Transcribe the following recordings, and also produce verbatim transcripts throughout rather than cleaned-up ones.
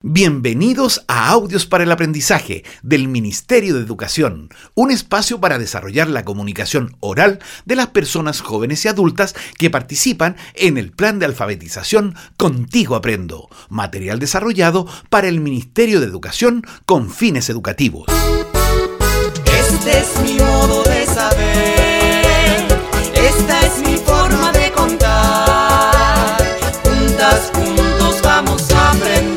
Bienvenidos a Audios para el Aprendizaje del Ministerio de Educación, un espacio para desarrollar la comunicación oral de las personas jóvenes y adultas que participan en el plan de alfabetización Contigo Aprendo, material desarrollado para el Ministerio de Educación con fines educativos. Este es mi modo de saber, esta es mi forma de contar, juntas, juntos vamos a aprender.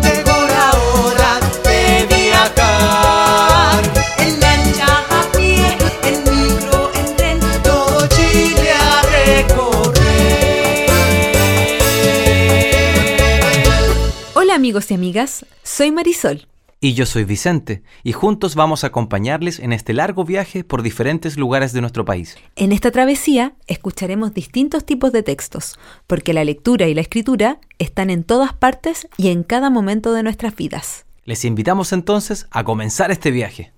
Hola amigos y amigas, soy Marisol. Y yo soy Vicente, y juntos vamos a acompañarles en este largo viaje por diferentes lugares de nuestro país. En esta travesía escucharemos distintos tipos de textos, porque la lectura y la escritura están en todas partes y en cada momento de nuestras vidas. Les invitamos entonces a comenzar este viaje.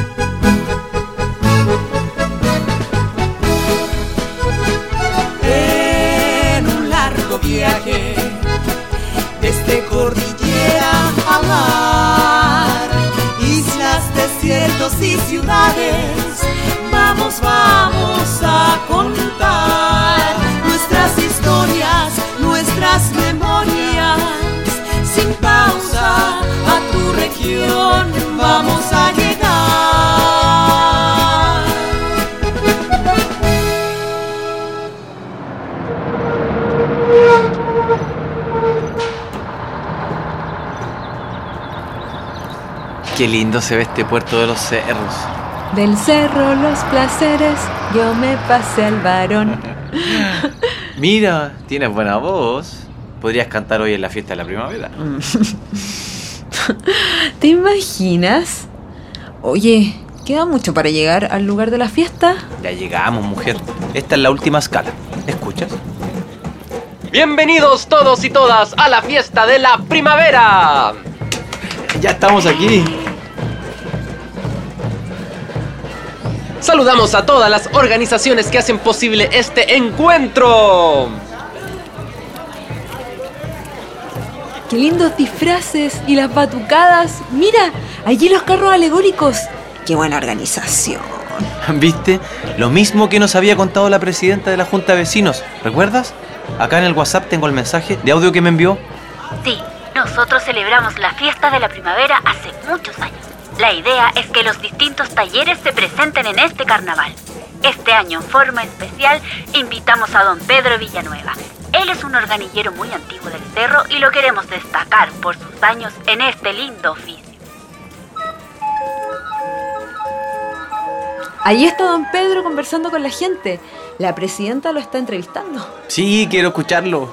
En un largo viaje desde cordillera a mar, islas, desiertos y ciudades, vamos, vamos a contar nuestras historias, nuestras memorias. Sin pausa a tu región vamos a llegar. Qué lindo se ve este puerto de los cerros. Del cerro los placeres, yo me pasé al varón. Mira, tienes buena voz. Podrías cantar hoy en la fiesta de la primavera. ¿Te imaginas? Oye, ¿queda mucho para llegar al lugar de la fiesta? Ya llegamos, mujer. Esta es la última escala. ¿Escuchas? Bienvenidos todos y todas a la fiesta de la primavera. Ya estamos aquí. Saludamos a todas las organizaciones que hacen posible este encuentro. ¡Qué lindos disfraces! Y las batucadas. ¡Mira! Allí los carros alegóricos. ¡Qué buena organización! ¿Viste? Lo mismo que nos había contado la presidenta de la Junta de Vecinos. ¿Recuerdas? Acá en el WhatsApp tengo el mensaje de audio que me envió. Sí, nosotros celebramos la fiesta de la primavera hace muchos años. La idea es que los distintos talleres se presenten en este carnaval. Este año, en forma especial, invitamos a don Pedro Villanueva. Él es un organillero muy antiguo del cerro y lo queremos destacar por sus años en este lindo oficio. Allí está don Pedro conversando con la gente. La presidenta lo está entrevistando. Sí, quiero escucharlo.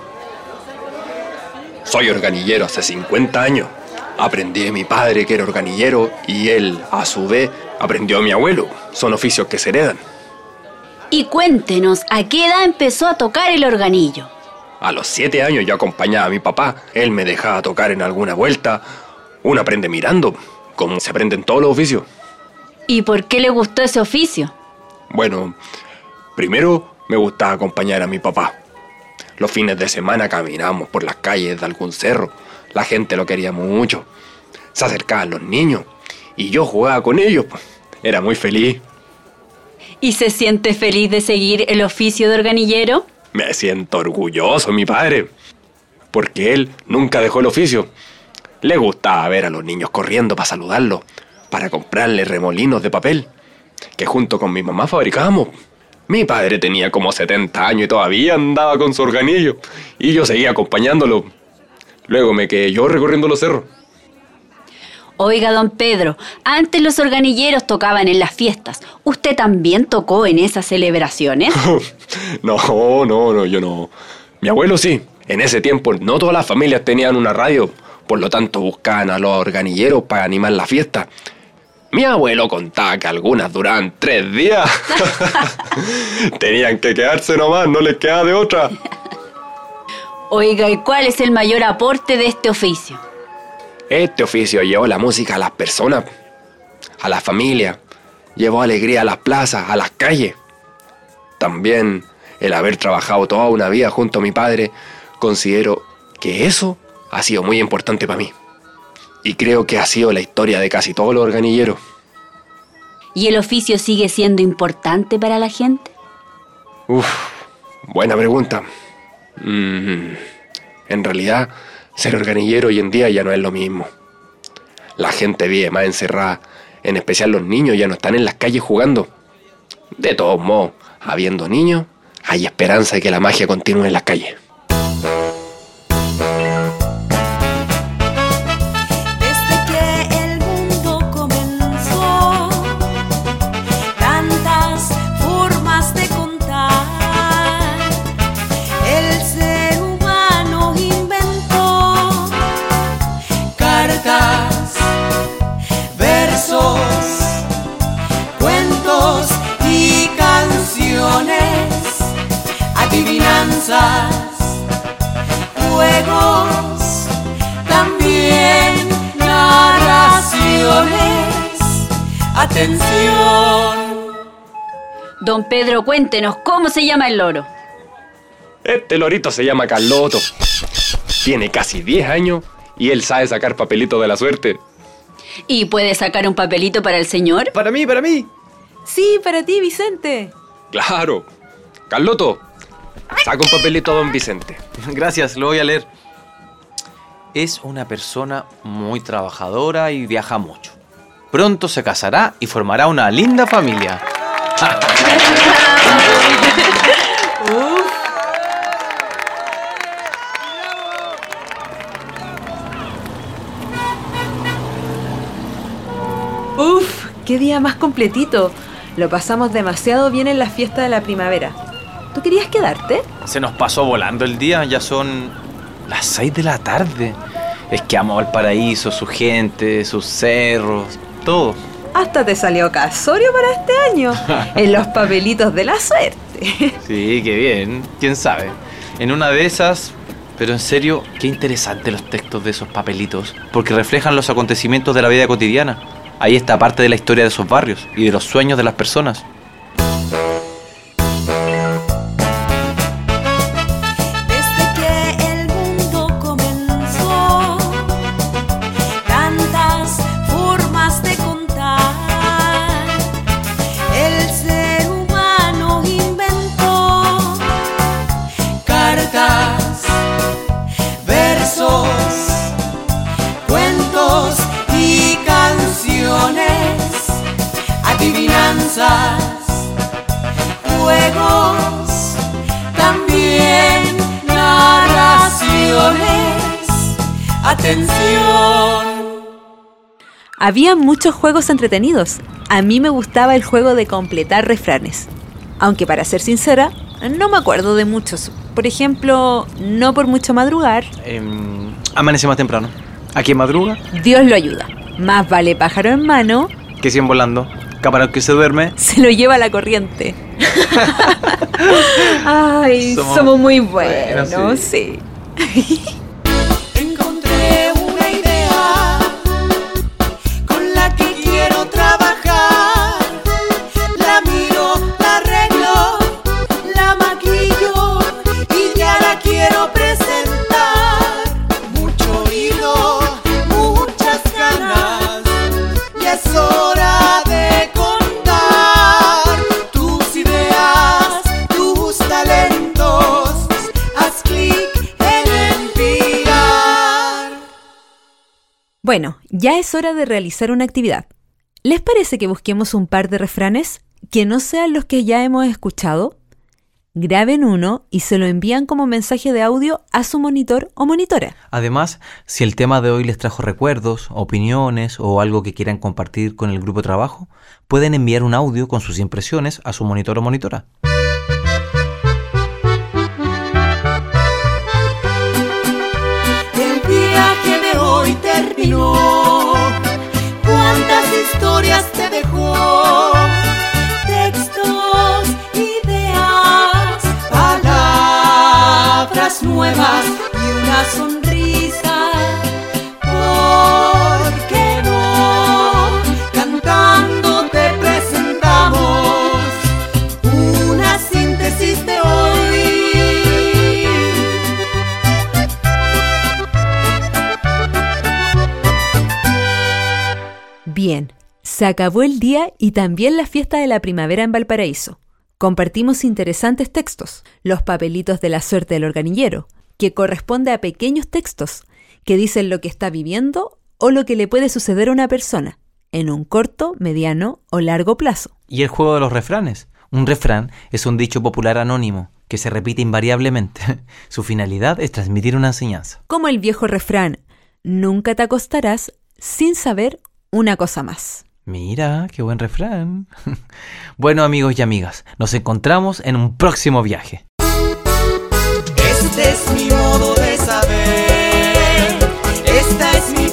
Soy organillero hace cincuenta años. Aprendí de mi padre que era organillero y él, a su vez, aprendió a mi abuelo. Son oficios que se heredan. Y cuéntenos, ¿a qué edad empezó a tocar el organillo? A los siete años yo acompañaba a mi papá. Él me dejaba tocar en alguna vuelta. Uno aprende mirando, como se aprende en todos los oficios. ¿Y por qué le gustó ese oficio? Bueno, primero me gustaba acompañar a mi papá. Los fines de semana caminábamos por las calles de algún cerro. La gente lo quería mucho. Se acercaban los niños y yo jugaba con ellos. Era muy feliz. ¿Y se siente feliz de seguir el oficio de organillero? Me siento orgulloso, mi padre, porque él nunca dejó el oficio. Le gustaba ver a los niños corriendo para saludarlos, para comprarles remolinos de papel, que junto con mi mamá fabricábamos. Mi padre tenía como setenta años y todavía andaba con su organillo, y yo seguía acompañándolo. Luego me quedé yo recorriendo los cerros. Oiga, don Pedro, antes los organilleros tocaban en las fiestas. ¿Usted también tocó en esas celebraciones? No, no, no, yo no. Mi abuelo sí. En ese tiempo no todas las familias tenían una radio. Por lo tanto buscaban a los organilleros para animar la fiesta. Mi abuelo contaba que algunas duraban tres días. Tenían que quedarse nomás, no les quedaba de otra. Oiga, ¿y cuál es el mayor aporte de este oficio? Este oficio llevó la música a las personas, a las familias, llevó alegría a las plazas, a las calles. También el haber trabajado toda una vida junto a mi padre, considero que eso ha sido muy importante para mí. Y creo que ha sido la historia de casi todos los organilleros. ¿Y el oficio sigue siendo importante para la gente? Uf, buena pregunta. Mm, en realidad, ser organillero hoy en día ya no es lo mismo. La gente vive más encerrada, en especial los niños ya no están en las calles jugando. De todos modos, habiendo niños, hay esperanza de que la magia continúe en las calles. Juegos, también narraciones. Atención. Don Pedro, cuéntenos, ¿cómo se llama el loro? Este lorito se llama Carloto. Tiene casi diez años y él sabe sacar papelitos de la suerte. ¿Y puede sacar un papelito para el señor? Para mí, para mí. Sí, para ti, Vicente. Claro. Carloto, saca un papelito a don Vicente. Gracias, lo voy a leer. Es una persona muy trabajadora y viaja mucho. Pronto se casará y formará una linda familia. Uf, qué día más completito. Lo pasamos demasiado bien en la fiesta de la primavera. ¿Tú querías quedarte? Se nos pasó volando el día, ya son las seis de la tarde. Es que amo Valparaíso, su gente, sus cerros, todo. Hasta te salió casorio para este año, en los papelitos de la suerte. Sí, qué bien, quién sabe. En una de esas, pero en serio, qué interesante los textos de esos papelitos, porque reflejan los acontecimientos de la vida cotidiana. Ahí está parte de la historia de esos barrios y de los sueños de las personas. Juegos, también narraciones. Atención. Había muchos juegos entretenidos. A mí me gustaba el juego de completar refranes. Aunque para ser sincera, no me acuerdo de muchos. Por ejemplo, no por mucho madrugar. Eh, amanece más temprano. ¿A quién madruga? Dios lo ayuda. Más vale pájaro en mano Que cien volando. Camarón que se duerme. se lo lleva la corriente. Ay, somos, Somos- muy buenos, Bueno, sí. Encontré una idea con la que quiero trabajar. La miro, la arreglo, la maquillo y ya la quiero presentar. Mucho oído, muchas ganas, y es hora de contar tus ideas, tus talentos. Haz clic en enviar. Bueno, ya es hora de realizar una actividad. ¿Les parece que busquemos un par de refranes que no sean los que ya hemos escuchado? Graben uno y se lo envían como mensaje de audio a su monitor o monitora. Además, si el tema de hoy les trajo recuerdos, opiniones o algo que quieran compartir con el grupo de trabajo, pueden enviar un audio con sus impresiones a su monitor o monitora. El viaje de hoy terminó. ¿Cuántas historias te dejó? Textos, ideas, palabras nuevas y una sonrisa. ¿Por qué no? Cantando te presentamos una síntesis de hoy. Bien, se acabó el día y también la fiesta de la primavera en Valparaíso. Compartimos interesantes textos, los papelitos de la suerte del organillero, que corresponde a pequeños textos que dicen lo que está viviendo o lo que le puede suceder a una persona, en un corto, mediano o largo plazo. Y el juego de los refranes. Un refrán es un dicho popular anónimo que se repite invariablemente. Su finalidad es transmitir una enseñanza. Como el viejo refrán, nunca te acostarás sin saber una cosa más. Mira, qué buen refrán. Bueno, amigos y amigas, nos encontramos en un próximo viaje. Este es mi modo de saber. Esta es mi